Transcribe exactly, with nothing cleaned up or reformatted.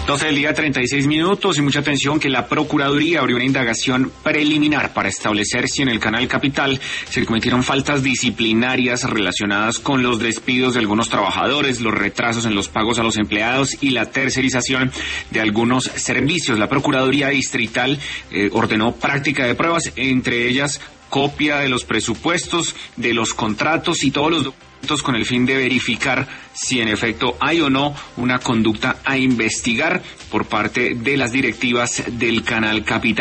doce del día, treinta y seis minutos, y mucha atención que la Procuraduría abrió una indagación preliminar para establecer si en el Canal Capital se cometieron faltas disciplinarias relacionadas con los despidos de algunos trabajadores, los retrasos en los pagos a los empleados y la tercerización de algunos servicios. La Procuraduría Distrital eh, ordenó práctica de pruebas, entre ellas copia de los presupuestos, de los contratos y todos los documentos con el fin de verificar si en efecto hay o no una conducta a investigar por parte de las directivas del Canal Capital.